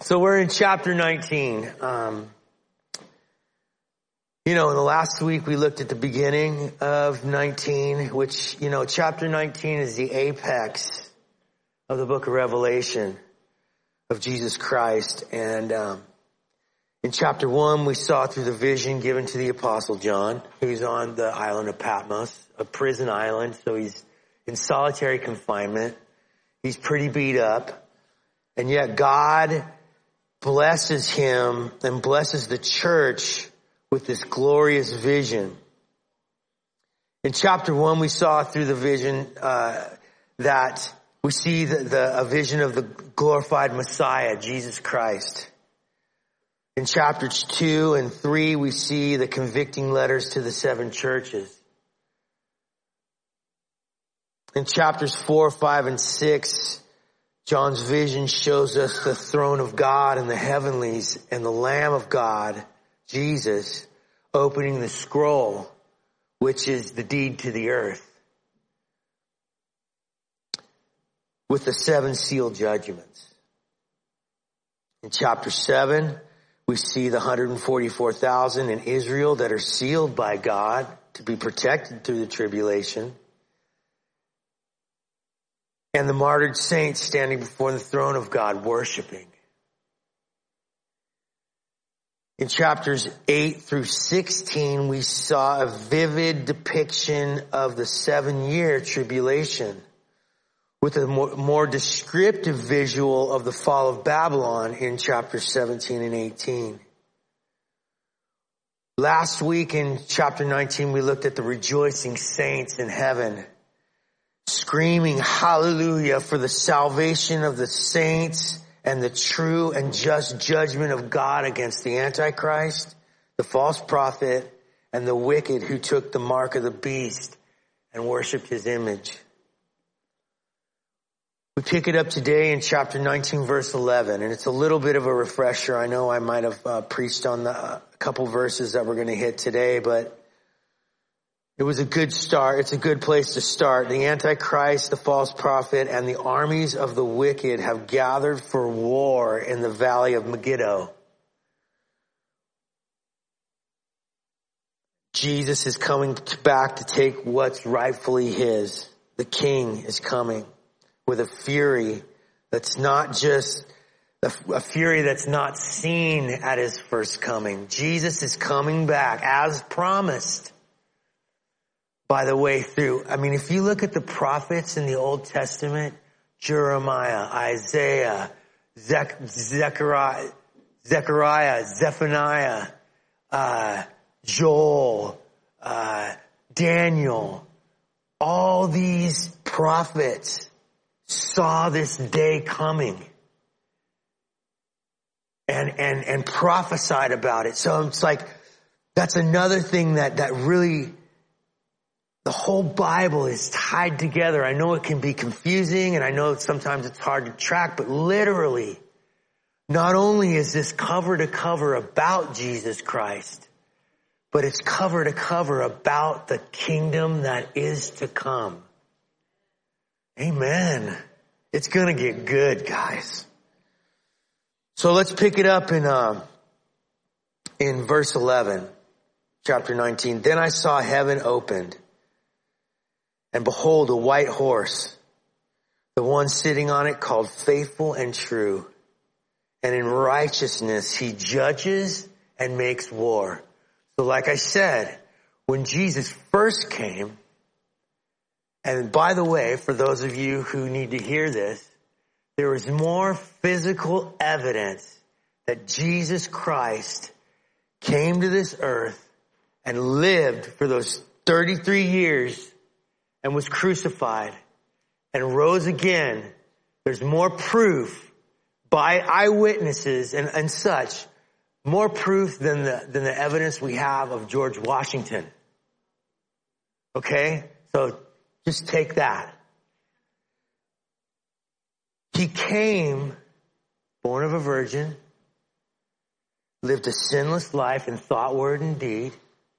So we're in chapter 19. In the last week we looked at the beginning of 19, which, chapter 19 is the apex of the book of Revelation of Jesus Christ. And in chapter 1, we saw through the vision given to the Apostle John, who's on the island of Patmos, a prison island. So he's in solitary confinement. He's pretty beat up. And yet God blesses him and blesses the church with this glorious vision. In chapter 1, we saw through the vision that we see a vision of the glorified Messiah, Jesus Christ. In chapters 2 and 3, we see the convicting letters to the 7 churches. In chapters 4, 5, and 6, John's vision shows us the throne of God in the heavenlies and the Lamb of God, Jesus, opening the scroll, which is the deed to the earth, with the 7 sealed judgments. In chapter 7, we see the 144,000 in Israel that are sealed by God to be protected through the tribulation. And the martyred saints standing before the throne of God worshiping. In chapters 8 through 16, we saw a vivid depiction of the 7-year tribulation with a more descriptive visual of the fall of Babylon in chapters 17 and 18. Last week in chapter 19, we looked at the rejoicing saints in heaven, screaming hallelujah for the salvation of the saints and the true and just judgment of God against the Antichrist, the false prophet, and the wicked who took the mark of the beast and worshiped his image. We pick it up today in chapter 19, verse 11, and it's a little bit of a refresher. I know I might have preached on a couple verses that we're going to hit today, but it was a good start. It's a good place to start. The Antichrist, the false prophet, and the armies of the wicked have gathered for war in the valley of Megiddo. Jesus is coming back to take what's rightfully his. The King is coming with a fury that's not just a fury that's not seen at his first coming. Jesus is coming back as promised by the way through. I mean, if you look at the prophets in the Old Testament, Jeremiah, Isaiah, Zechariah, Zephaniah, Joel, Daniel, all these prophets saw this day coming and prophesied about it. So it's like, that's another thing that really, the whole Bible is tied together. I know it can be confusing and I know sometimes it's hard to track, but literally, not only is this cover to cover about Jesus Christ, but it's cover to cover about the kingdom that is to come. Amen. It's going to get good, guys. So let's pick it up in verse 11, chapter 19. Then I saw heaven opened, and behold, a white horse, the one sitting on it called Faithful and True. And in righteousness he judges and makes war. So like I said, when Jesus first came, and by the way, for those of you who need to hear this, there is more physical evidence that Jesus Christ came to this earth and lived for those 33 years and was crucified and rose again. There's more proof by eyewitnesses and such, more proof than the evidence we have of George Washington. Okay? So just take that. He came, born of a virgin, lived a sinless life in thought, word, and deed.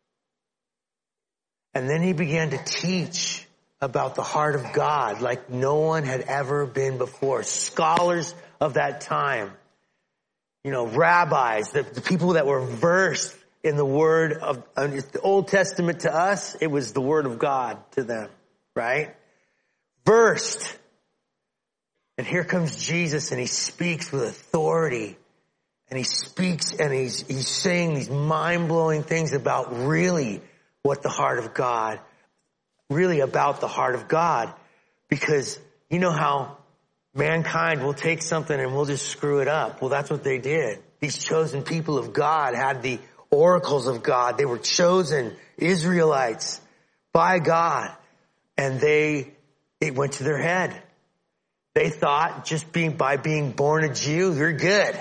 And then he began to teach about the heart of God like no one had ever been before. Scholars of that time rabbis, the people that were versed in the word of the Old Testament to us, it was the word of God to them, right? Versed. And here comes Jesus, and he speaks with authority. And he speaks, and he's saying these mind-blowing things about really what the heart of God, really about the heart of God. Because you know how mankind will take something and we'll just screw it up. Well, that's what they did. These chosen people of God had the oracles of God. They were chosen Israelites by God. And it went to their head. They thought by being born a Jew, you're good.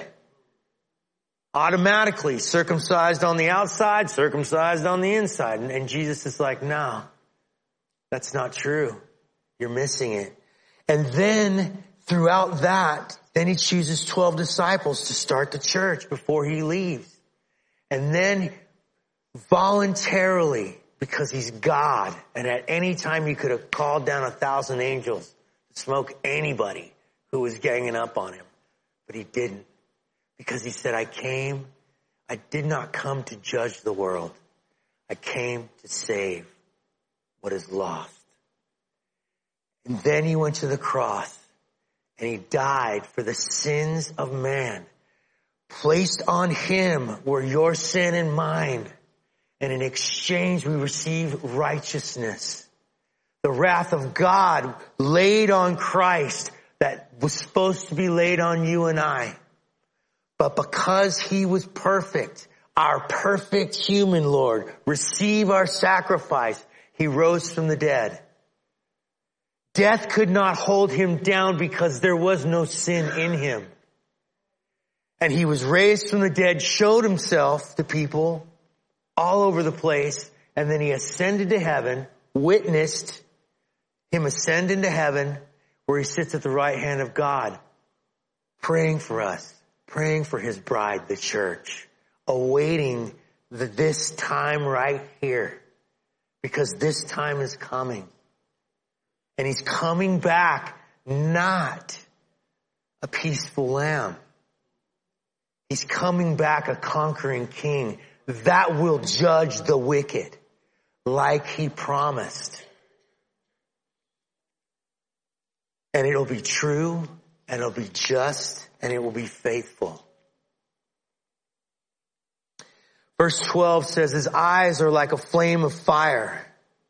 Automatically circumcised on the outside, circumcised on the inside. And Jesus is like, no, that's not true. You're missing it. And then throughout that, then he chooses 12 disciples to start the church before he leaves. And then voluntarily, because he's God, and at any time he could have called down 1,000 angels to smoke anybody who was ganging up on him. But he didn't. Because he said, I did not come to judge the world. I came to save what is lost. And then he went to the cross and he died for the sins of man. Placed on him were your sin and mine. And in exchange, we receive righteousness. The wrath of God laid on Christ that was supposed to be laid on you and I. But because he was perfect, our perfect human Lord, receive our sacrifice, he rose from the dead. Death could not hold him down because there was no sin in him. And he was raised from the dead, showed himself to people all over the place, and then he ascended to heaven, witnessed him ascend into heaven, where he sits at the right hand of God, praying for us. Praying for his bride, the church, awaiting this time right here, because this time is coming. And he's coming back, not a peaceful lamb. He's coming back a conquering king that will judge the wicked like he promised. And it'll be true, and it'll be just, and it will be faithful. Verse 12 says, his eyes are like a flame of fire.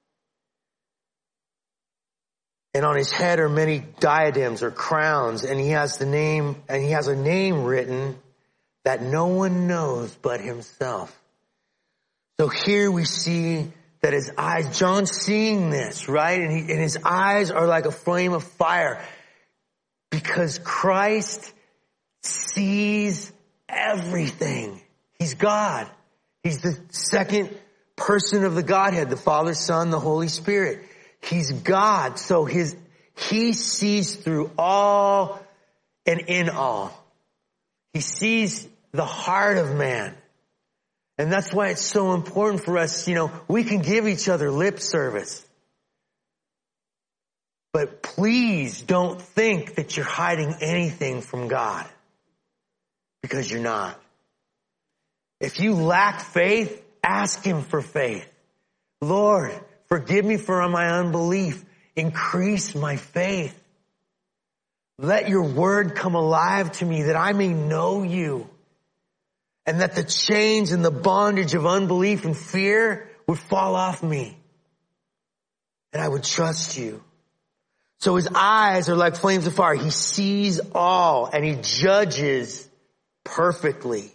And on his head are many diadems or crowns, and he has a name written that no one knows but himself. So here we see that his eyes, John's seeing this, right? And his eyes are like a flame of fire, because Christ sees everything. He's God. He's the second person of the Godhead, the Father, Son, the Holy Spirit. He's God. So he sees through all and in all. He sees the heart of man. And that's why it's so important for us, we can give each other lip service. But please don't think that you're hiding anything from God. Because you're not. If you lack faith, ask him for faith. Lord, forgive me for my unbelief. Increase my faith. Let your word come alive to me that I may know you. And that the chains and the bondage of unbelief and fear would fall off me. And I would trust you. So his eyes are like flames of fire. He sees all and he judges perfectly.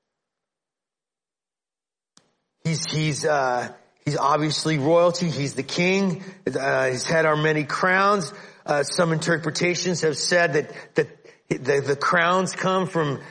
He's obviously royalty. He's the king. His head are many crowns. Some interpretations have said that the crowns come from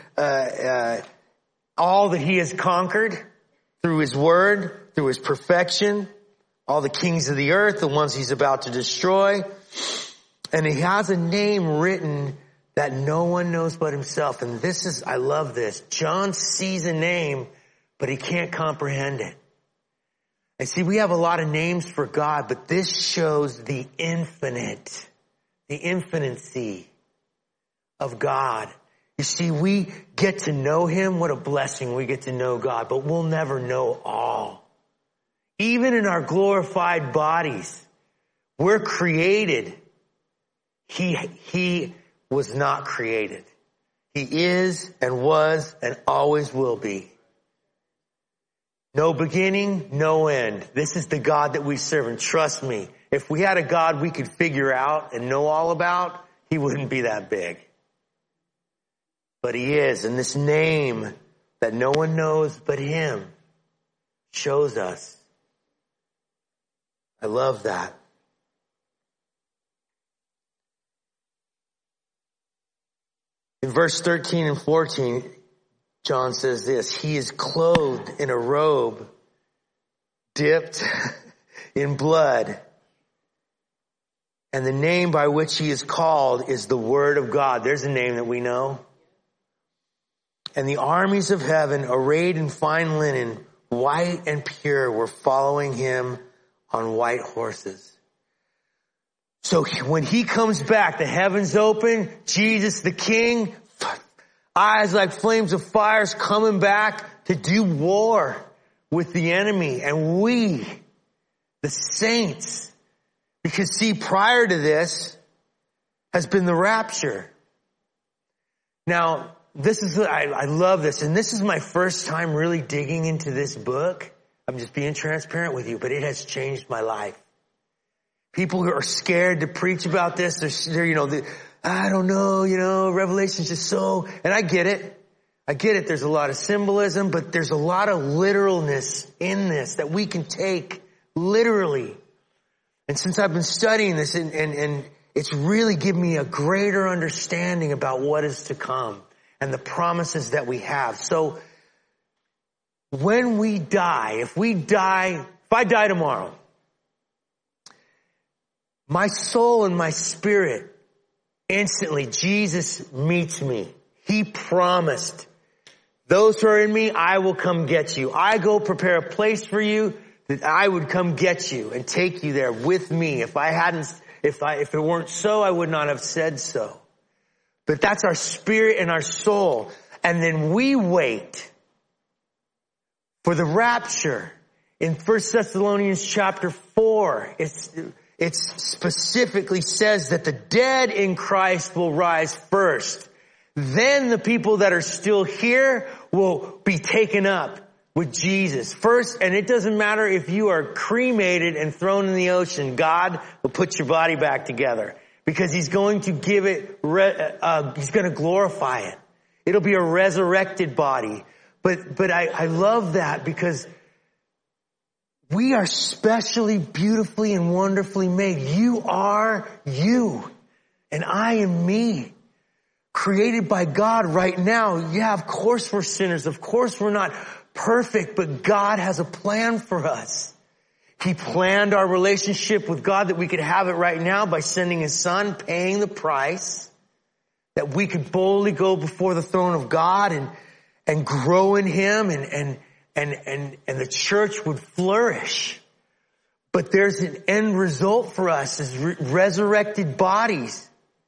all that he has conquered through his word, through his perfection, all the kings of the earth, the ones he's about to destroy. And he has a name written that no one knows but himself. And I love this. John sees a name, but he can't comprehend it. And see, we have a lot of names for God, but this shows the infinite, the infinity of God. You see, we get to know him. What a blessing we get to know God, but we'll never know all. Even in our glorified bodies, we're created. He was not created. He is and was and always will be. No beginning, no end. This is the God that we serve. And trust me, if we had a God we could figure out and know all about, he wouldn't be that big. But he is. And this name that no one knows but him shows us. I love that. In verse 13 and 14, John says this, he is clothed in a robe dipped in blood. And the name by which he is called is the Word of God. There's a name that we know. And the armies of heaven, arrayed in fine linen, white and pure, were following him on white horses. So when he comes back, the heavens open, Jesus the King, eyes like flames of fire, is coming back to do war with the enemy. And we, the saints, because see, prior to this has been the rapture. Now, this is, I love this. And this is my first time really digging into this book. I'm just being transparent with you, but it has changed my life. People who are scared to preach about this, they're I don't know, Revelation's just so, and I get it. There's a lot of symbolism, but there's a lot of literalness in this that we can take literally. And since I've been studying this and it's really given me a greater understanding about what is to come and the promises that we have. So when we die, if I die tomorrow, my soul and my spirit, instantly, Jesus meets me. He promised, those who are in me, I will come get you. I go prepare a place for you that I would come get you and take you there with me. If it weren't so, I would not have said so. But that's our spirit and our soul. And then we wait for the rapture. In 1 Thessalonians chapter 4, it specifically says that the dead in Christ will rise first. Then the people that are still here will be taken up with Jesus first. And it doesn't matter if you are cremated and thrown in the ocean. God will put your body back together because he's going to give it, he's going to glorify it. It'll be a resurrected body. But I love that because we are specially, beautifully, and wonderfully made. You are you, and I am me. Created by God right now. Yeah, of course we're sinners. Of course we're not perfect, but God has a plan for us. He planned our relationship with God that we could have it right now by sending his son, paying the price, that we could boldly go before the throne of God and grow in him and the church would flourish. But there's an end result for us as resurrected bodies.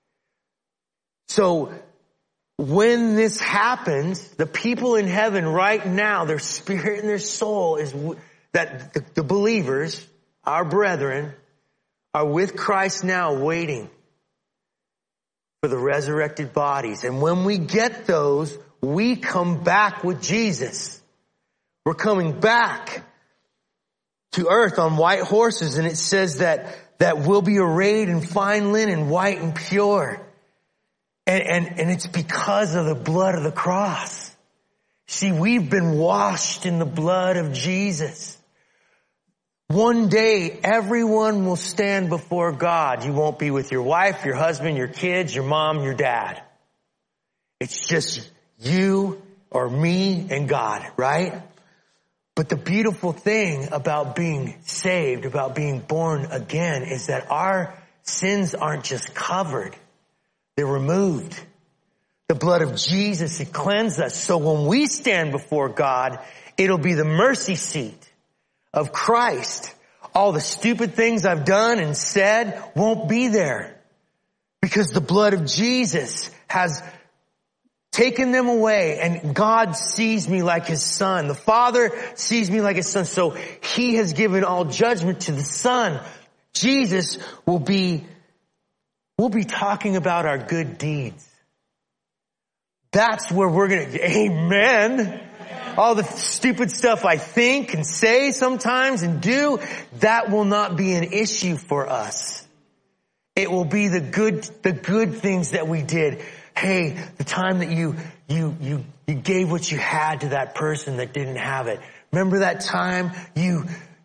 So when this happens, the people in heaven right now, their spirit and their soul is that the believers, our brethren, are with Christ now waiting for the resurrected bodies. And when we get those, we come back with Jesus. We're coming back to earth on white horses, and it says that we'll be arrayed in fine linen, white and pure. And it's because of the blood of the cross. See, we've been washed in the blood of Jesus. One day, everyone will stand before God. You won't be with your wife, your husband, your kids, your mom, your dad. It's just you or me and God, right? But the beautiful thing about being saved, about being born again, is that our sins aren't just covered. They're removed. The blood of Jesus, it cleansed us. So when we stand before God, it'll be the mercy seat of Christ. All the stupid things I've done and said won't be there because the blood of Jesus has taken them away, and God sees me like his son. The Father sees me like his son. So he has given all judgment to the Son. Jesus we'll be talking about our good deeds. That's where we're going to, amen. All the stupid stuff I think and say sometimes and do, that will not be an issue for us. It will be the good things that we did. Hey, the time that you gave what you had to that person that didn't have it. Remember that time you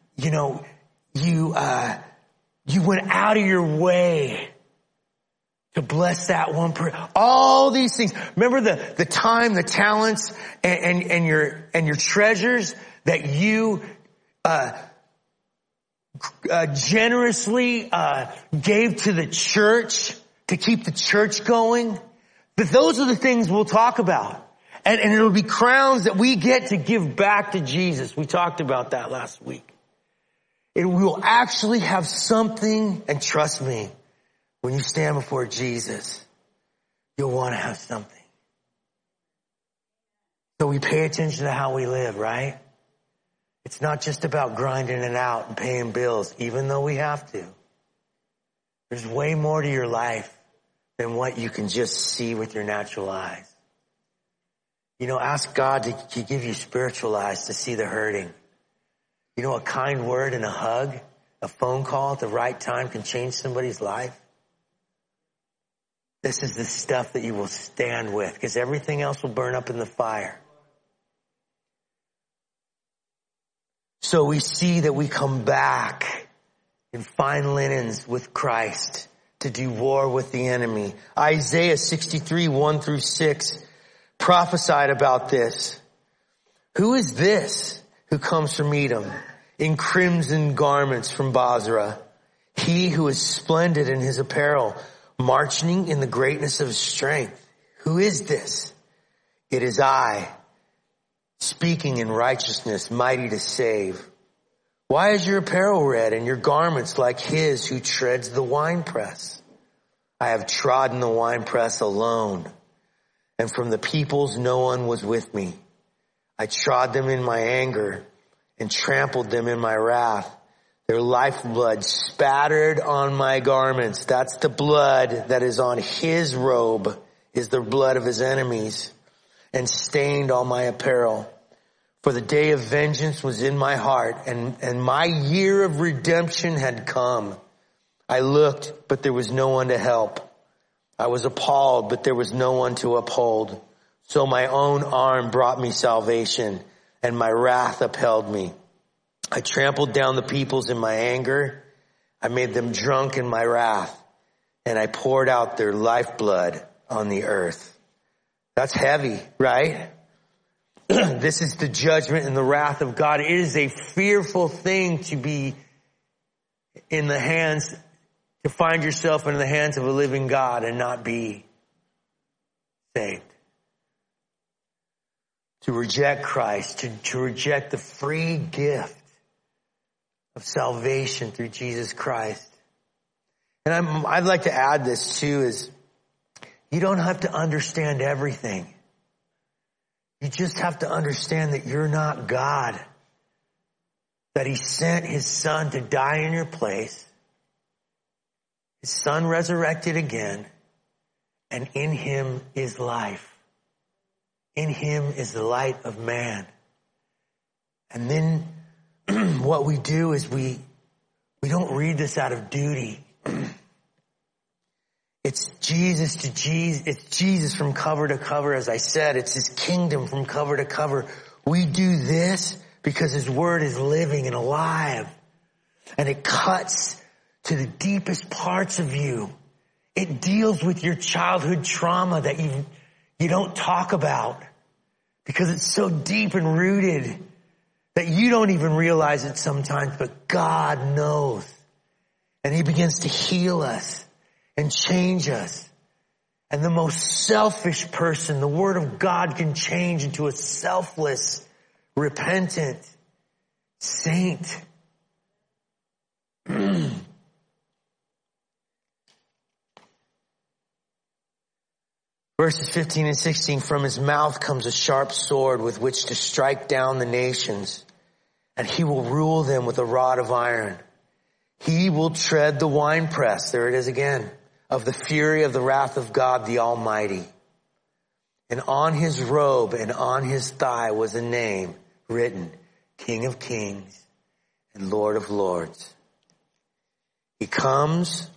went out of your way to bless that one person. All these things. Remember the time, the talents, and your treasures that you generously gave to the church to keep the church going. But those are the things we'll talk about. And it'll be crowns that we get to give back to Jesus. We talked about that last week. It will actually have something, and trust me, when you stand before Jesus, you'll want to have something. So we pay attention to how we live, right? It's not just about grinding it out and paying bills, even though we have to. There's way more to your life than what you can just see with your natural eyes. Ask God to give you spiritual eyes to see the hurting. A kind word and a hug, a phone call at the right time can change somebody's life. This is the stuff that you will stand with, because everything else will burn up in the fire. So we see that we come back in fine linens with Christ to do war with the enemy. Isaiah 63, 1-6 prophesied about this. Who is this who comes from Edom in crimson garments from Basra? He who is splendid in his apparel, marching in the greatness of his strength. Who is this? It is I, speaking in righteousness, mighty to save. Why is your apparel red and your garments like his who treads the winepress? I have trodden the winepress alone, and from the peoples no one was with me. I trod them in my anger and trampled them in my wrath. Their lifeblood spattered on my garments. That's the blood that is on his robe, is the blood of his enemies, and stained all my apparel. For the day of vengeance was in my heart, and my year of redemption had come. I looked, but there was no one to help. I was appalled, but there was no one to uphold. So my own arm brought me salvation, and my wrath upheld me. I trampled down the peoples in my anger. I made them drunk in my wrath, and I poured out their lifeblood on the earth. That's heavy, right? This is the judgment and the wrath of God. It is a fearful thing to be in the hands, to find yourself in the hands of a living God and not be saved. To reject Christ, to reject the free gift of salvation through Jesus Christ. And I'd like to add this too, is you don't have to understand everything. You just have to understand that you're not God. That he sent his son to die in your place. His son resurrected again. And in him is life. In him is the light of man. And then what we do is we don't read this out of duty. It's Jesus to Jesus. It's Jesus from cover to cover, as I said. It's his kingdom from cover to cover. We do this because his word is living and alive. And it cuts to the deepest parts of you. It deals with your childhood trauma that you don't talk about because it's so deep and rooted that you don't even realize it sometimes, but God knows. And he begins to heal us and change us. And the most selfish person, the word of God can change into a selfless, repentant saint. Verses 15 and 16, from his mouth comes a sharp sword with which to strike down the nations, and he will rule them with a rod of iron. He will tread the winepress, there it is again, of the fury of the wrath of God the Almighty. And on his robe and on his thigh was a name written, King of Kings and Lord of Lords. He comes,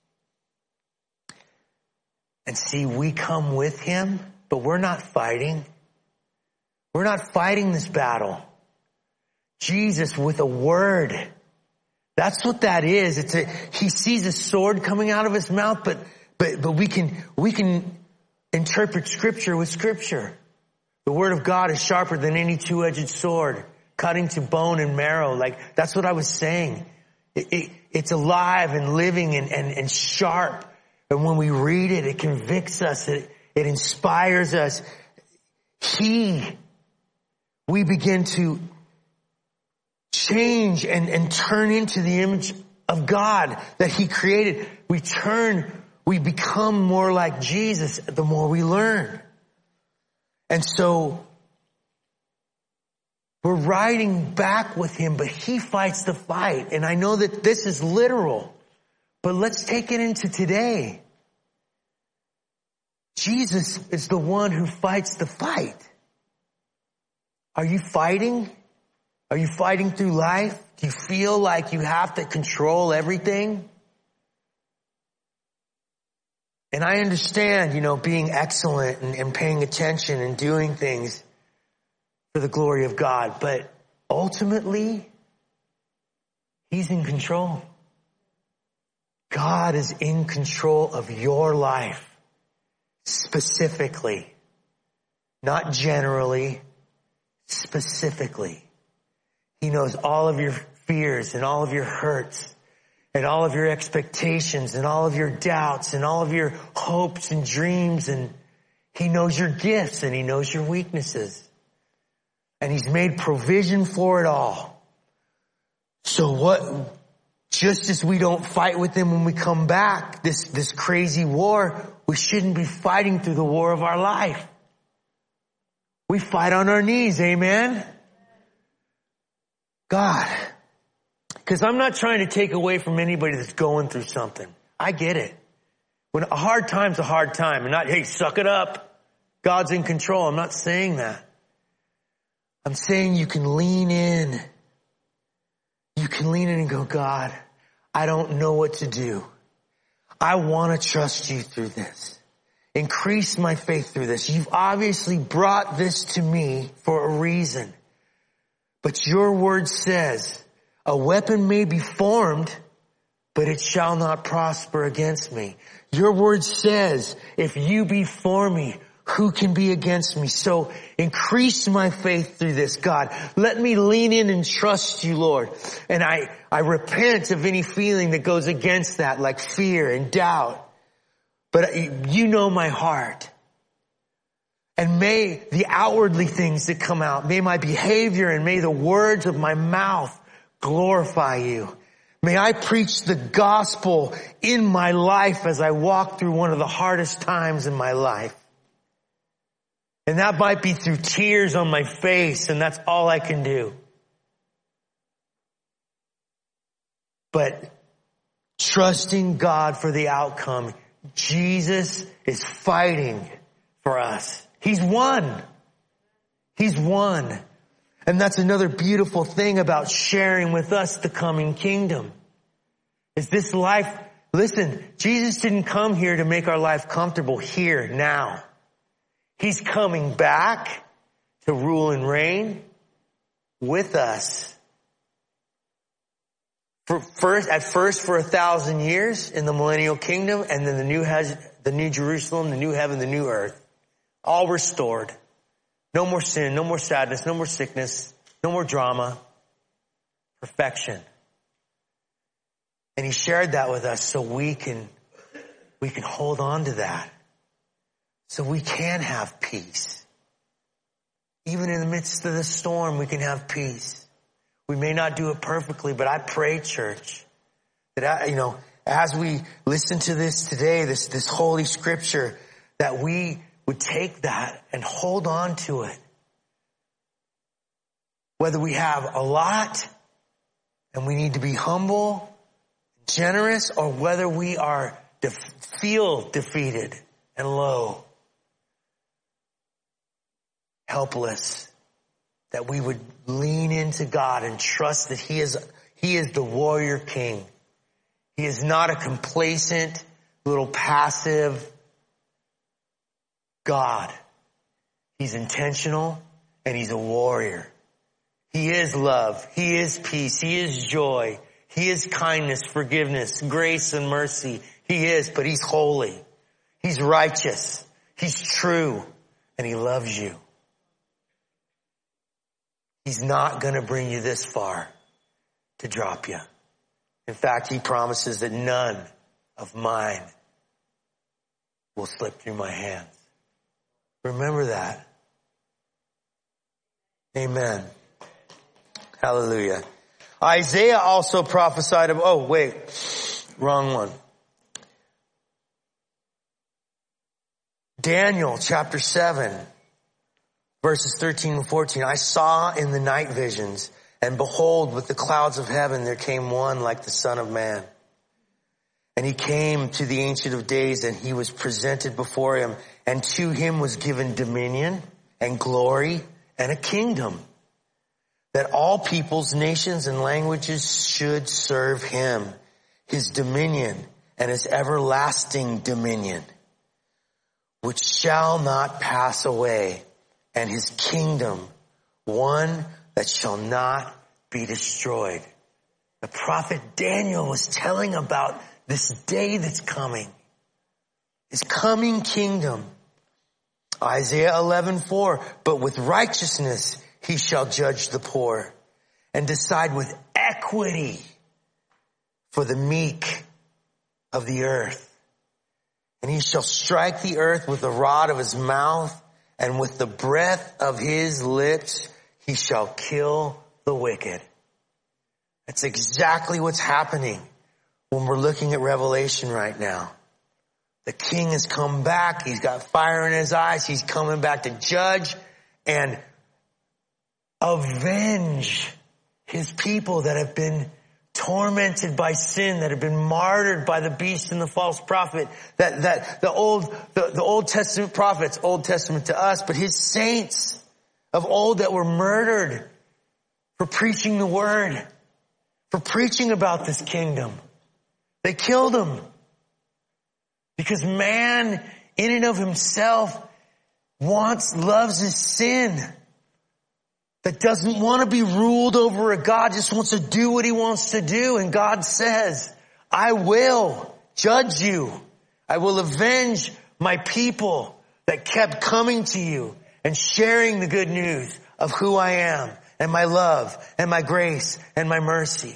and see, we come with him, but we're not fighting. We're not fighting this battle. Jesus with a word. That's what that is. He sees a sword coming out of his mouth, but we can interpret scripture with scripture. The word of God is sharper than any two-edged sword, cutting to bone and marrow. Like, that's what I was saying. It's alive and living and sharp. And when we read it, it convicts us. It inspires us. We begin to change and turn into the image of God that he created. We become more like Jesus the more we learn. And so we're riding back with him, but he fights the fight. And I know that this is literal, but let's take it into today. Jesus is the one who fights the fight. Are you fighting? Are you fighting through life? Do you feel like you have to control everything? And I understand, being excellent and paying attention and doing things for the glory of God. But ultimately, he's in control. God is in control of your life. Specifically. Not generally. Specifically. He knows all of your fears and all of your hurts and all of your expectations and all of your doubts and all of your hopes and dreams, and he knows your gifts and he knows your weaknesses. And he's made provision for it all. So just as we don't fight with him when we come back, this crazy war, we shouldn't be fighting through the war of our life. We fight on our knees, amen? God. Because I'm not trying to take away from anybody that's going through something. I get it. When a hard time's a hard time, and not, hey, suck it up. God's in control. I'm not saying that. I'm saying you can lean in. You can lean in and go, God, I don't know what to do. I want to trust you through this. Increase my faith through this. You've obviously brought this to me for a reason. But your word says, a weapon may be formed, but it shall not prosper against me. Your word says, if you be for me, who can be against me? So increase my faith through this, God. Let me lean in and trust you, Lord. And I repent of any feeling that goes against that, like fear and doubt. But you know my heart. And may the outwardly things that come out, may my behavior and may the words of my mouth glorify you. May I preach the gospel in my life as I walk through one of the hardest times in my life. And that might be through tears on my face, and that's all I can do. But trusting God for the outcome. Jesus is fighting for us. He's won. He's won. And that's another beautiful thing about sharing with us the coming kingdom. Is this life, listen, Jesus didn't come here to make our life comfortable here, now. He's coming back to rule and reign with us. At first for 1,000 years in the millennial kingdom, and then the new Jerusalem, the new heaven, the new earth. All restored. No more sin, no more sadness, no more sickness, no more drama. Perfection. And he shared that with us so we can hold on to that. So we can have peace. Even in the midst of the storm, we can have peace. We may not do it perfectly, but I pray, church, that as we listen to this today, this holy scripture, that we would take that and hold on to it. Whether we have a lot and we need to be humble, generous, or whether we are feel defeated and low, helpless, that we would lean into God and trust that He is the warrior king. He is not a complacent, little passive God. He's intentional and He's a warrior. He is love. He is peace. He is joy. He is kindness, forgiveness, grace, and mercy. He is, but He's holy. He's righteous. He's true. And He loves you. He's not going to bring you this far to drop you. In fact, He promises that none of mine will slip through my hands. Remember that. Amen. Hallelujah. Isaiah also prophesied of, wrong one. Daniel chapter 7, verses 13 and 14. I saw in the night visions, and behold, with the clouds of heaven there came one like the Son of Man. And He came to the Ancient of Days, and He was presented before Him, and to Him was given dominion and glory and a kingdom, that all peoples, nations, and languages should serve Him. His dominion and His everlasting dominion, which shall not pass away, and His kingdom, one that shall not be destroyed. The prophet Daniel was telling about this day that's coming, His coming kingdom. Isaiah 11:4, but with righteousness He shall judge the poor and decide with equity for the meek of the earth. And He shall strike the earth with the rod of His mouth, and with the breath of His lips He shall kill the wicked. That's exactly what's happening when we're looking at Revelation right now. The King has come back. He's got fire in His eyes. He's coming back to judge and avenge His people that have been tormented by sin, that have been martyred by the beast and the false prophet, that the Old Testament prophets, Old Testament to us, but His saints of old that were murdered for preaching the word, for preaching about this kingdom. They killed them because man in and of himself loves his sin, that doesn't want to be ruled over a God, just wants to do what He wants to do. And God says, I will judge you. I will avenge my people that kept coming to you and sharing the good news of who I am and my love and my grace and my mercy.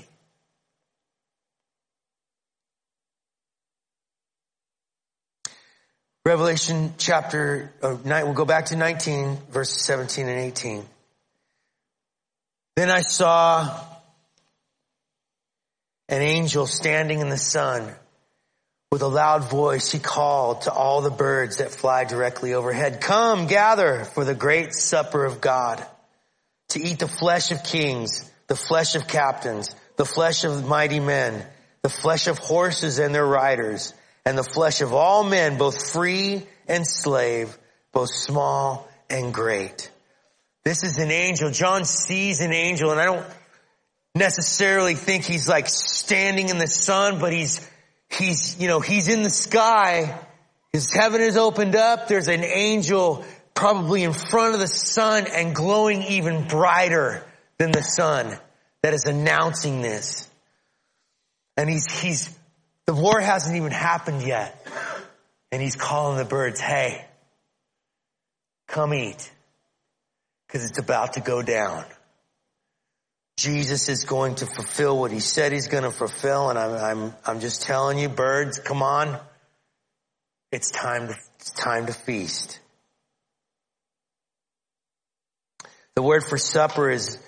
Revelation chapter 9, we'll go back to 19, verses 17 and 18. Then I saw an angel standing in the sun. With a loud voice, he called to all the birds that fly directly overhead, come, gather for the great supper of God, to eat the flesh of kings, the flesh of captains, the flesh of mighty men, the flesh of horses and their riders, and the flesh of all men, both free and slave, both small and great. This is an angel. John sees an angel, and I don't necessarily think he's like standing in the sun, but he's in the sky. His heaven is opened up. There's an angel probably in front of the sun and glowing even brighter than the sun that is announcing this. And the war hasn't even happened yet. And He's calling the birds, hey, come eat. Because it's about to go down. Jesus is going to fulfill what He said He's going to fulfill. And I'm just telling you, birds, come on. It's time to feast. The word for supper is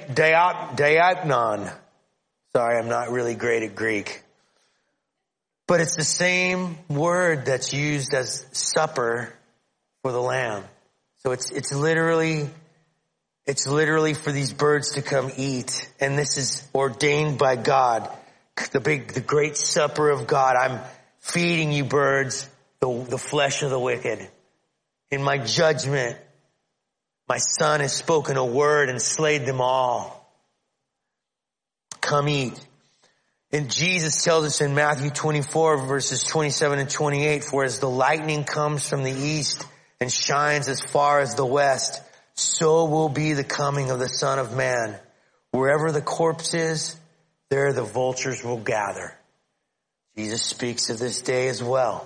diapnon. Sorry, I'm not really great at Greek. But it's the same word that's used as supper for the lamb. So it's literally for these birds to come eat. And this is ordained by God. The great supper of God. I'm feeding you birds, the flesh of the wicked. In my judgment, my son has spoken a word and slayed them all. Come eat. And Jesus tells us in Matthew 24 verses 27 and 28, for as the lightning comes from the east and shines as far as the west, so will be the coming of the Son of Man. Wherever the corpse is, there the vultures will gather. Jesus speaks of this day as well.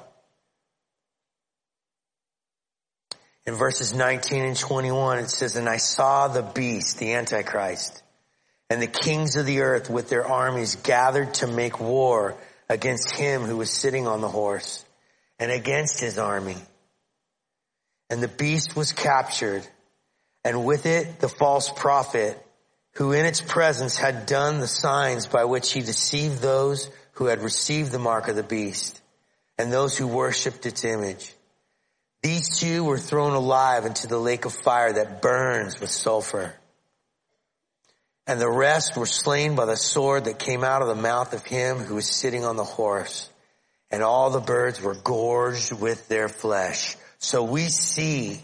In verses 19 and 21, it says, and I saw the beast, the Antichrist, and the kings of the earth with their armies gathered to make war against him who was sitting on the horse and against his army. And the beast was captured, and with it the false prophet, who in its presence had done the signs by which he deceived those who had received the mark of the beast and those who worshipped its image. These two were thrown alive into the lake of fire that burns with sulfur. And the rest were slain by the sword that came out of the mouth of him who was sitting on the horse. And all the birds were gorged with their flesh. So we see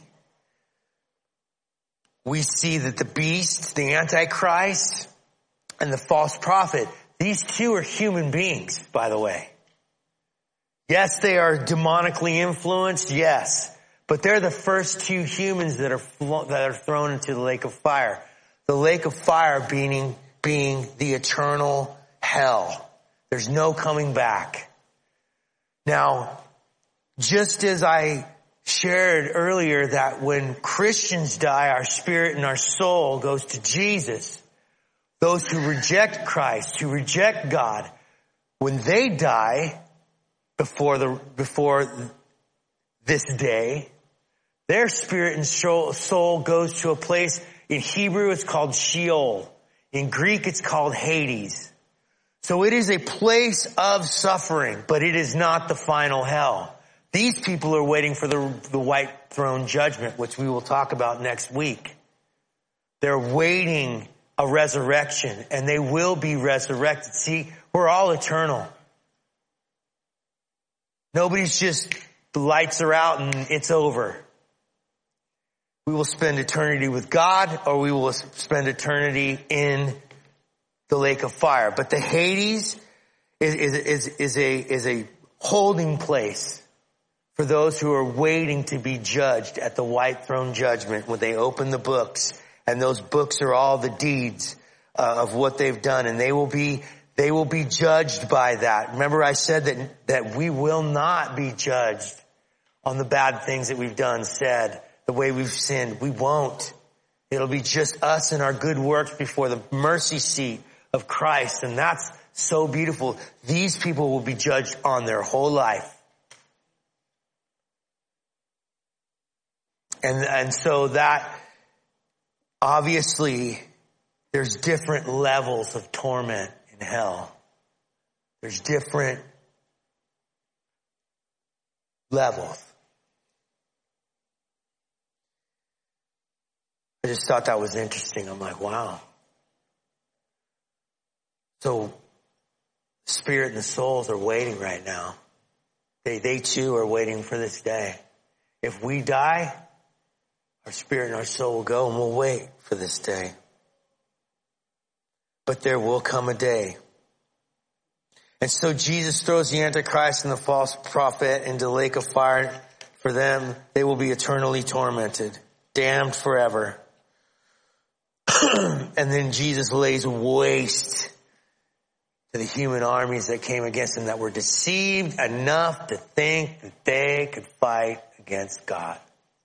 that the beast, the Antichrist, and the false prophet, these two are human beings, by the way. Yes, they are demonically influenced, yes. But they're the first two humans that are thrown into the lake of fire. The lake of fire being the eternal hell. There's no coming back. Now, just as I shared earlier that when Christians die, our spirit and our soul goes to Jesus. Those who reject Christ, who reject God, when they die before this day, their spirit and soul goes to a place. In Hebrew, it's called Sheol. In Greek, it's called Hades. So it is a place of suffering, but it is not the final hell. These people are waiting for the white throne judgment, which we will talk about next week. They're waiting a resurrection, and they will be resurrected. See, we're all eternal. Nobody's just, the lights are out and it's over. We will spend eternity with God, or we will spend eternity in the lake of fire. But the Hades is a holding place for those who are waiting to be judged at the white throne judgment when they open the books. And those books are all the deeds of what they've done. And they will be judged by that. Remember I said that we will not be judged on the bad things that we've done, said, the way we've sinned. We won't. It'll be just us and our good works before the mercy seat of Christ. And that's so beautiful. These people will be judged on their whole life. And so that, obviously, there's different levels of torment in hell. There's different levels. I just thought that was interesting. I'm like, wow. So, the spirit and the souls are waiting right now. They too are waiting for this day. If we die, our spirit and our soul will go, and we'll wait for this day. But there will come a day. And so Jesus throws the Antichrist and the false prophet into the lake of fire. For them, they will be eternally tormented, damned forever. And then Jesus lays waste to the human armies that came against him, that were deceived enough to think that they could fight against God.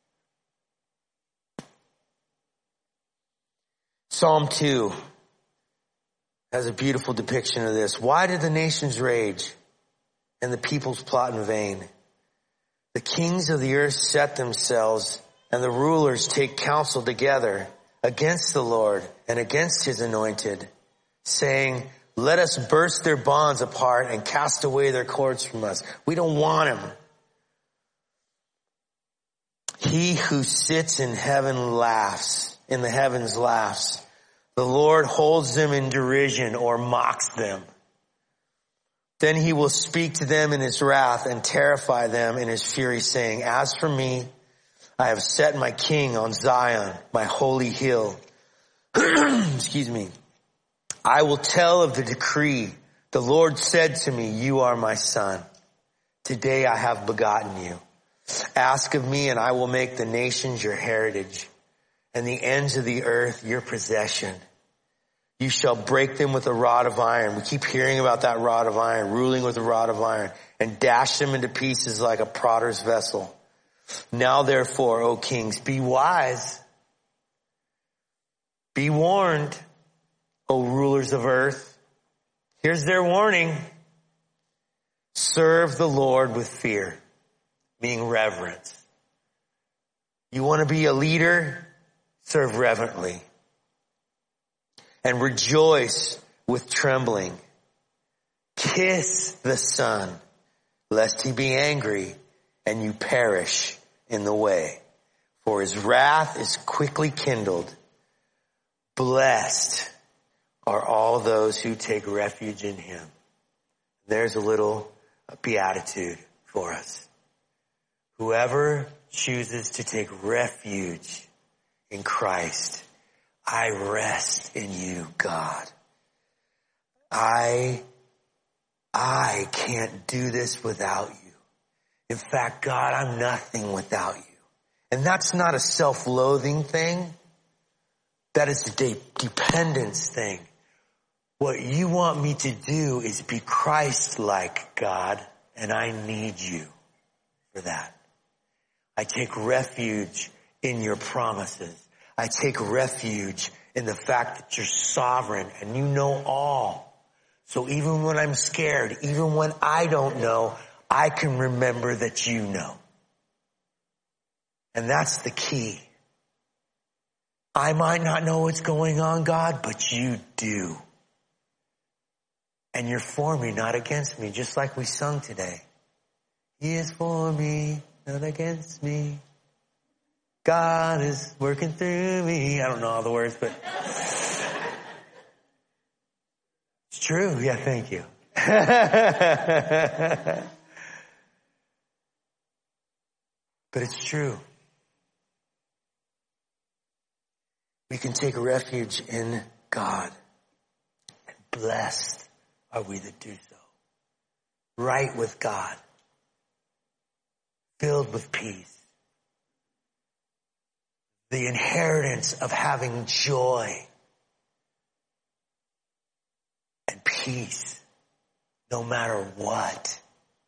Psalm 2 has a beautiful depiction of this. Why did the nations rage and the peoples plot in vain? The kings of the earth set themselves, and the rulers take counsel together against the Lord and against his anointed, saying, Let us burst their bonds apart and cast away their cords from us. We don't want him. He who sits in heaven laughs, in the heavens laughs. The Lord holds them in derision or mocks them. Then he will speak to them in his wrath and terrify them in his fury, saying, as for me, I have set my king on Zion, my holy hill. Excuse me. I will tell of the decree. The Lord said to me, you are my son. Today I have begotten you. Ask of me and I will make the nations your heritage and the ends of the earth your possession. You shall break them with a rod of iron. We keep hearing about that rod of iron, ruling with a rod of iron, and dash them into pieces like a potter's vessel. Now therefore, O kings, be wise. Be warned, O rulers of earth. Here's their warning. Serve the Lord with fear, meaning reverence. You want to be a leader? Serve reverently. And rejoice with trembling. Kiss the Son, lest he be angry and you perish in the way. For his wrath is quickly kindled. Blessed are all those who take refuge in him. There's a little beatitude for us. Whoever chooses to take refuge in Christ, I rest in you, God. I can't do this without you. In fact, God, I'm nothing without you. And that's not a self-loathing thing. That is a dependence thing. What you want me to do is be Christ-like, God, and I need you for that. I take refuge in your promises. I take refuge in the fact that you're sovereign and you know all. So even when I'm scared, even when I don't know, I can remember that you know. And that's the key. I might not know what's going on, God, but you do. And you're for me, not against me, just like we sung today. He is for me, not against me. God is working through me. I don't know all the words, but it's true. Yeah, thank you. But it's true. We can take refuge in God. And blessed are we that do so. Right with God. Filled with peace. The inheritance of having joy and peace no matter what.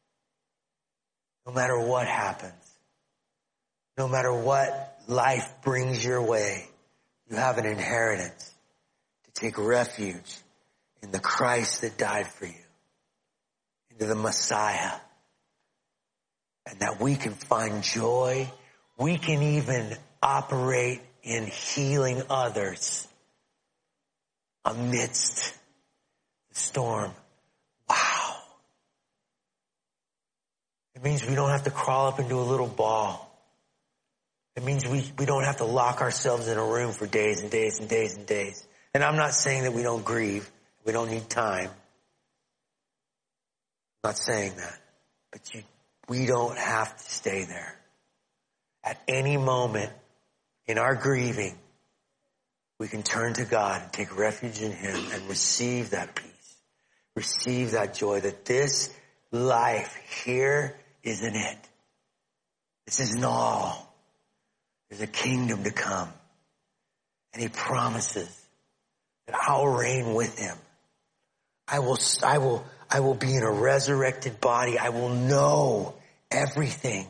No matter what happens. No matter what life brings your way. You have an inheritance to take refuge in the Christ that died for you. Into the Messiah. And that we can find joy. We can even operate in healing others amidst the storm. Wow. It means we don't have to crawl up into a little ball. It means we don't have to lock ourselves in a room for days and days and days and days. And I'm not saying that we don't grieve. We don't need time. I'm not saying that. But we don't have to stay there. At any moment in our grieving, we can turn to God and take refuge in him and receive that peace. Receive that joy that this life here isn't it. This isn't all. There's a kingdom to come. And he promises that I'll reign with him. I will be in a resurrected body. I will know everything.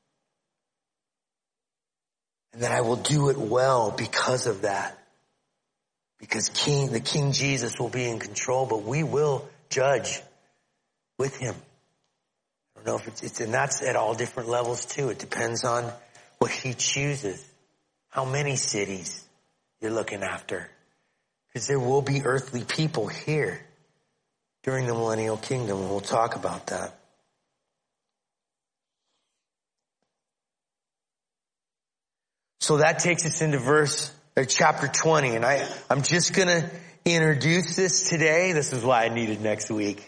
And that I will do it well because of that. Because the King Jesus will be in control, but we will judge with him. I don't know if it's and that's at all different levels too. It depends on what he chooses. How many cities you're looking after. Because there will be earthly people here. during the millennial kingdom, and we'll talk about that. So that takes us into chapter 20, and I'm just going to introduce this today. This is why I need it next week.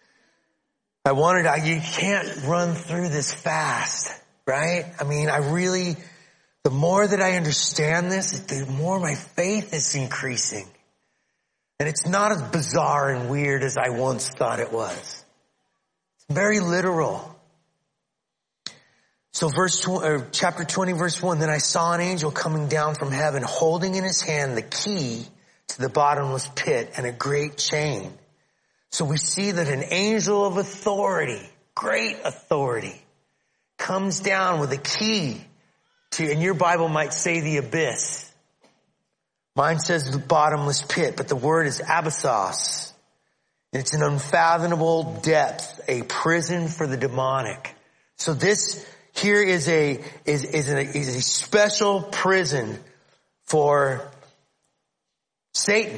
You can't run through this fast, right? I mean, the more that I understand this, the more my faith is increasing. And it's not as bizarre and weird as I once thought it was. It's very literal. So chapter 20, verse 1, then I saw an angel coming down from heaven, holding in his hand the key to the bottomless pit and a great chain. So we see that an angel of authority, great authority, comes down with a key to, and your Bible might say the abyss. Mine says the bottomless pit, but the word is abyssos. It's an unfathomable depth, a prison for the demonic. So this here is a special prison for Satan.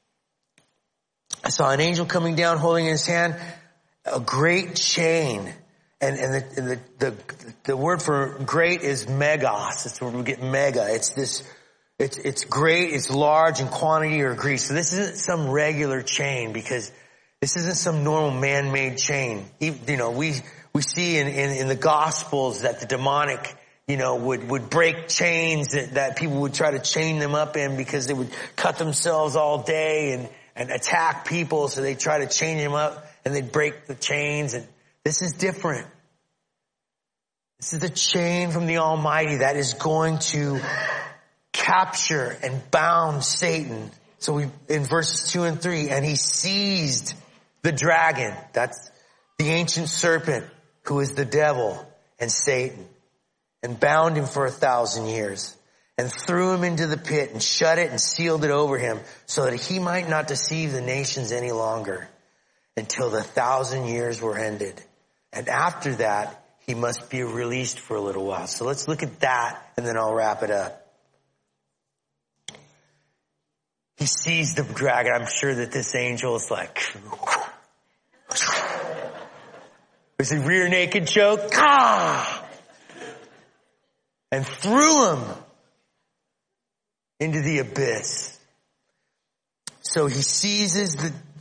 I saw an angel coming down holding in his hand a great chain. And the word for great is megos. That's where we get mega. It's great, it's large in quantity or degree. So this isn't some regular chain, because this isn't some normal man-made chain. We see in the Gospels that the demonic, would break chains that people would try to chain them up in, because they would cut themselves all day and attack people. So they try to chain them up and they'd break the chains. And this is different. This is the chain from the Almighty that is going to capture and bound Satan. So in verses 2 and 3, and he seized the dragon, that's the ancient serpent, who is the devil and Satan, and bound him for 1,000 years, and threw him into the pit and shut it and sealed it over him, so that he might not deceive the nations any longer until the 1,000 years were ended. And after that, he must be released for a little while. So let's look at that, and then I'll wrap it up. He sees the dragon. I'm sure that this angel is like, was a rear naked choke, and threw him into the abyss. So he seizes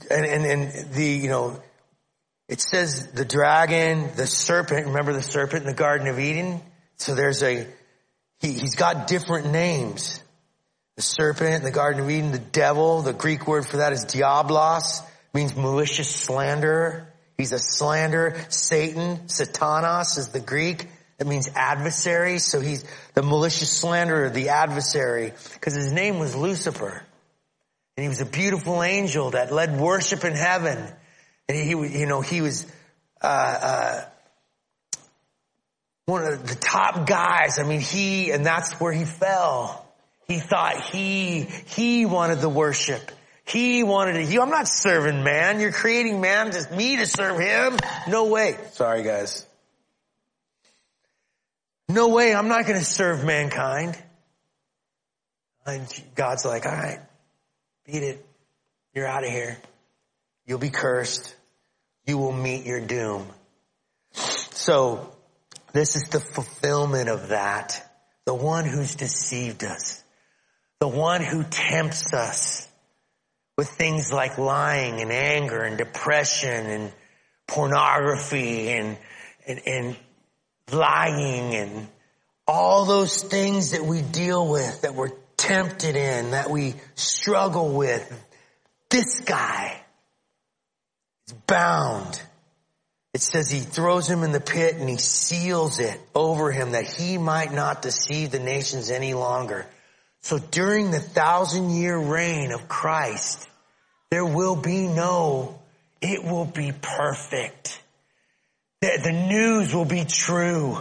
it says the dragon, the serpent. Remember the serpent in the Garden of Eden? So he's got different names. The serpent in the Garden of Eden, the devil, the Greek word for that is diablos, means malicious slanderer. He's a slanderer. Satan, satanas is the Greek. That means adversary. So he's the malicious slanderer, the adversary, because his name was Lucifer. And he was a beautiful angel that led worship in heaven. And he was one of the top guys. I mean, and that's where he fell. He thought he wanted the worship. He wanted it. I'm not serving man. You're creating man, just me to serve him. No way. Sorry, guys. No way. I'm not going to serve mankind. And God's like, all right, beat it. You're out of here. You'll be cursed. You will meet your doom. So this is the fulfillment of that. The one who's deceived us. The one who tempts us with things like lying and anger and depression and pornography and lying and all those things that we deal with, that we're tempted in, that we struggle with. This guy is bound. It says he throws him in the pit and he seals it over him that he might not deceive the nations any longer. So during the 1,000-year reign of Christ, it will be perfect. The news will be true.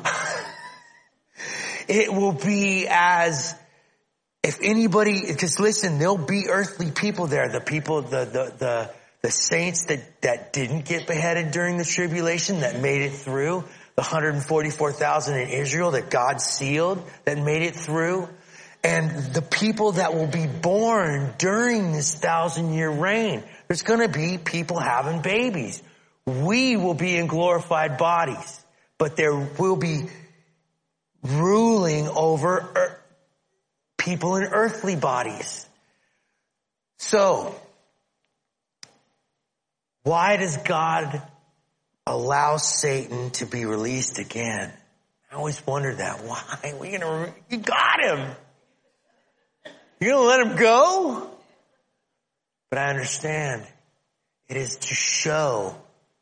It will be as if anybody, because listen, there'll be earthly people there. The people, the saints that didn't get beheaded during the tribulation, that made it through. The 144,000 in Israel that God sealed, that made it through. And the people that will be born during this 1,000-year reign, there's going to be people having babies. We will be in glorified bodies, but there will be ruling over people in earthly bodies. So, why does God allow Satan to be released again? I always wondered that. Why? You got him. You're going to let him go? But I understand. It is to show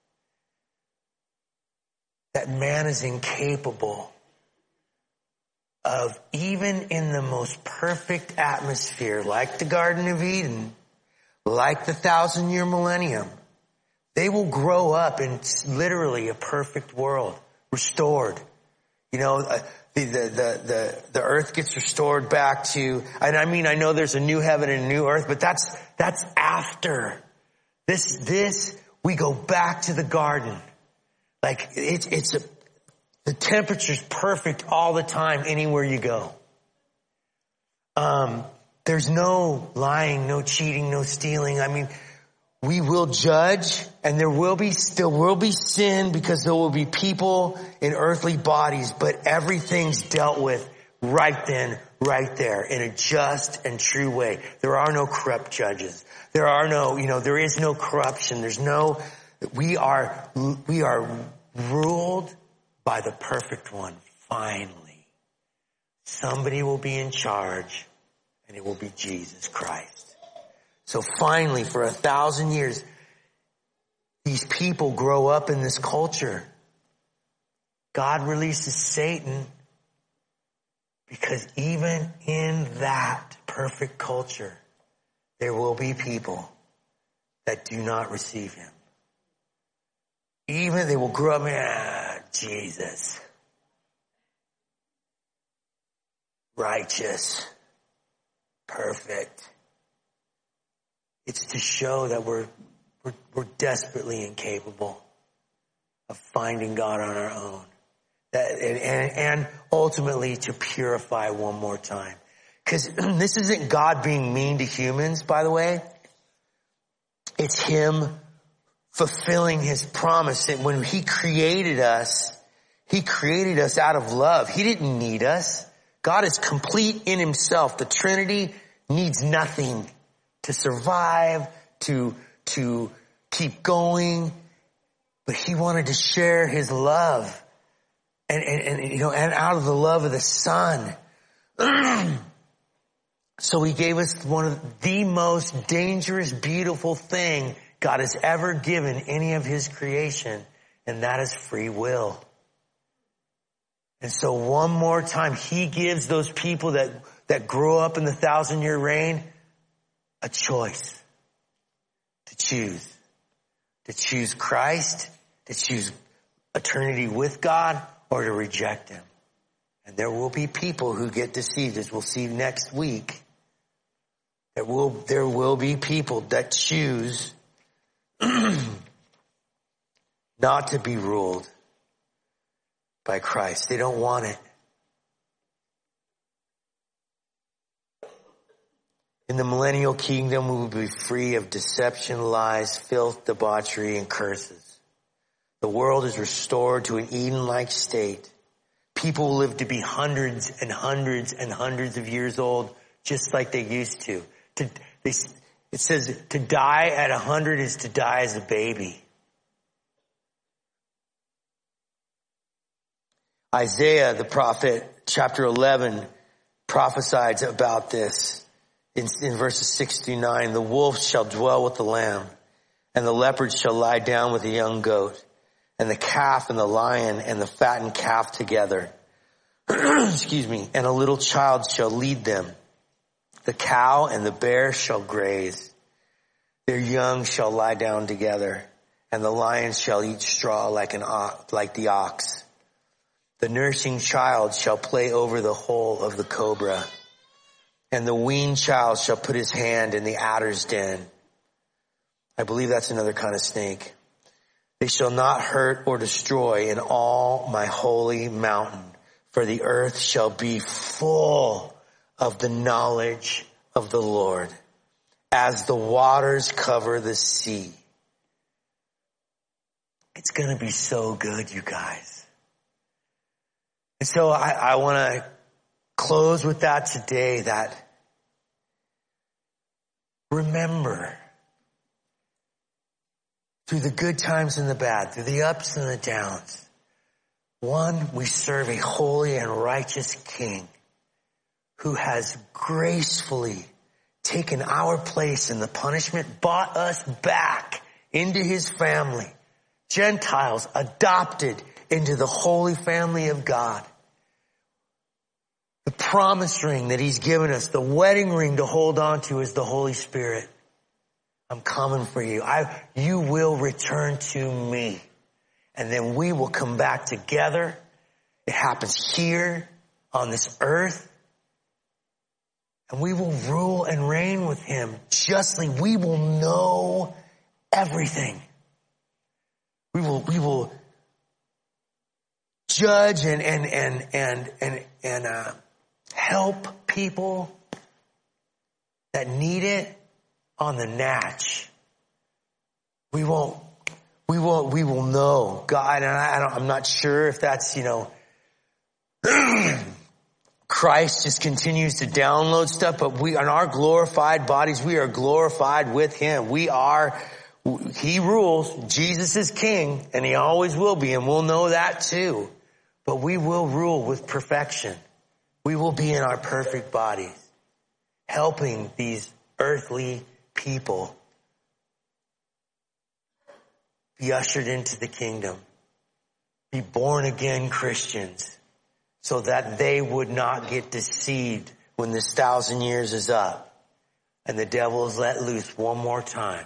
that man is incapable of, even in the most perfect atmosphere, like the Garden of Eden, like the 1,000-year millennium, they will grow up in literally a perfect world, restored. You know, the earth gets restored back to, and I mean, I know there's a new heaven and a new earth, but that's after. This, we go back to the garden. Like, the temperature's perfect all the time anywhere you go. There's no lying, no cheating, no stealing. I mean, we will judge, and still will be sin, because there will be people in earthly bodies, but everything's dealt with right then, right there, in a just and true way. There are no corrupt judges. There is no corruption. We are ruled by the perfect one, finally. Somebody will be in charge, and it will be Jesus Christ. So finally, for 1,000 years, these people grow up in this culture. God releases Satan because even in that perfect culture, there will be people that do not receive him. Even they will grow up, Jesus, righteous, perfect. It's to show that we're desperately incapable of finding God on our own. And ultimately to purify one more time. Because this isn't God being mean to humans, by the way. It's him fulfilling his promise. And when he created us out of love. He didn't need us. God is complete in himself. The Trinity needs nothing to survive, to keep going. But he wanted to share his love. And out of the love of the Son. So he gave us one of the most dangerous, beautiful thing God has ever given any of his creation. And that is free will. And so one more time, he gives those people that grow up in the 1,000-year reign a choice to choose. To choose Christ, to choose eternity with God, or to reject him. And there will be people who get deceived, as we'll see next week. There will be people that choose not to be ruled by Christ. They don't want it. In the millennial kingdom, we will be free of deception, lies, filth, debauchery, and curses. The world is restored to an Eden-like state. People will live to be hundreds and hundreds and hundreds of years old, just like they used to. It says to die at 100 is to die as a baby. Isaiah, the prophet, chapter 11, prophesied about this in verses 6-9. The wolf shall dwell with the lamb, and the leopard shall lie down with the young goat, and the calf and the lion and the fattened calf together. Excuse me. And a little child shall lead them. The cow and the bear shall graze. Their young shall lie down together, and the lion shall eat straw like the ox. The nursing child shall play over the hole of the cobra, and the weaned child shall put his hand in the adder's den. I believe that's another kind of snake. They shall not hurt or destroy in all my holy mountain, for the earth shall be full of the knowledge of the Lord as the waters cover the sea. It's going to be so good, you guys. And so I want to close with that today, that remember, through the good times and the bad, through the ups and the downs, one, we serve a holy and righteous King who has gracefully taken our place in the punishment, bought us back into his family. Gentiles adopted into the holy family of God. The promise ring that he's given us, the wedding ring to hold on to, is the Holy Spirit. I'm coming for you. You will return to me. And then we will come back together. It happens here on this earth. And we will rule and reign with him justly. We will know everything. We will judge and help people that need it on the natch. We will know God, and I'm not sure if that's, Christ just continues to download stuff, but in our glorified bodies, we are glorified with him. He rules. Jesus is king, and he always will be, and we'll know that too. But we will rule with perfection. We will be in our perfect bodies, helping these earthly people be ushered into the kingdom, be born again Christians, so that they would not get deceived when this 1,000 years is up and the devil is let loose one more time.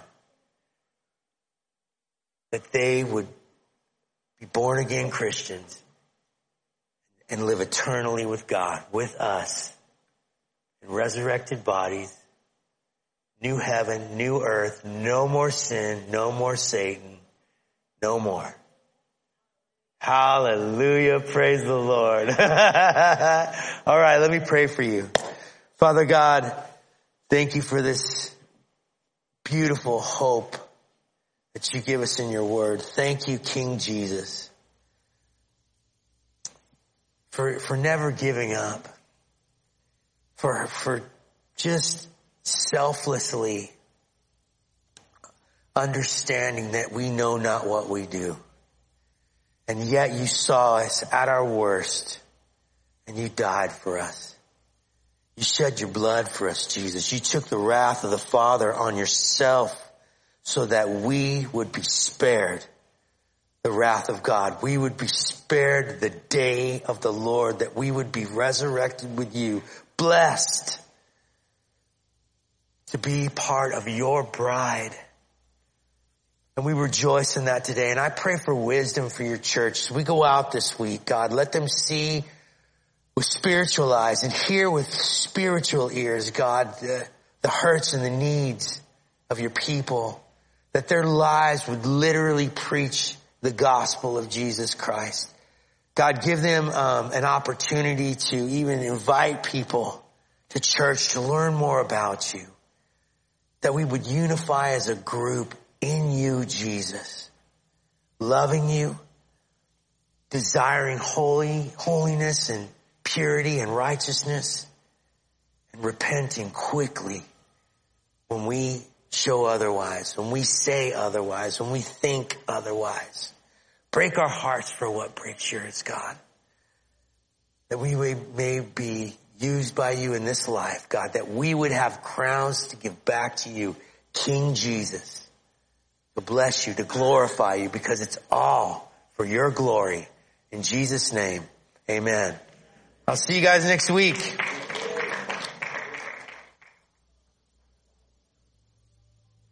That they would be born again Christians and live eternally with God, with us, in resurrected bodies, new heaven, new earth, no more sin, no more Satan, no more. Hallelujah. Praise the Lord. All right, let me pray for you. Father God, thank you for this beautiful hope that you give us in your word. Thank you, King Jesus, for never giving up, for just selflessly understanding that we know not what we do. And yet you saw us at our worst and you died for us. You shed your blood for us, Jesus. You took the wrath of the Father on yourself so that we would be spared the wrath of God. We would be spared the day of the Lord, that we would be resurrected with you, blessed to be part of your bride. And we rejoice in that today. And I pray for wisdom for your church. As we go out this week, God, let them see with spiritual eyes and hear with spiritual ears, God, the hurts and the needs of your people. That their lives would literally preach the gospel of Jesus Christ. God, give them an opportunity to even invite people to church to learn more about you. That we would unify as a group in you, Jesus, loving you, desiring holiness and purity and righteousness, and repenting quickly when we show otherwise, when we say otherwise, when we think otherwise. Break our hearts for what breaks yours, God. That we may be used by you in this life, God, that we would have crowns to give back to you, King Jesus. To bless you, to glorify you, because it's all for your glory. In Jesus' name, amen. I'll see you guys next week.